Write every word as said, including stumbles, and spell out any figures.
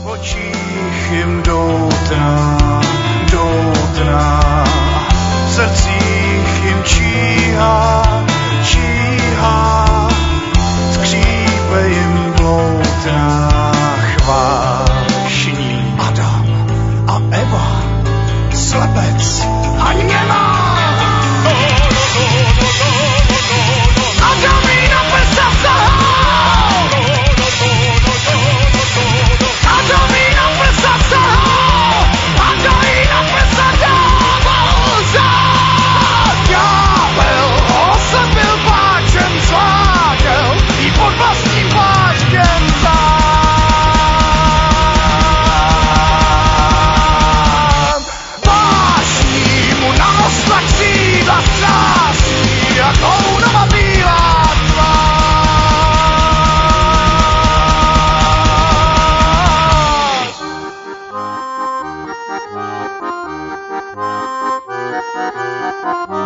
očích jim doutná, doutná, v srdcích jim číhá, číhá, skřípe jim bloutná chvášní. Adam a Eva, slepec a němá. Adamína prsa sahá, Adamína prsa sahá, Adamína prsa dával zad. Ďábel oslepil pláčem sváděl, jí pod vlastním pláštěm sám. Vášní mu narostla křídla stráží, jak hounova bílá tvář. Thank you.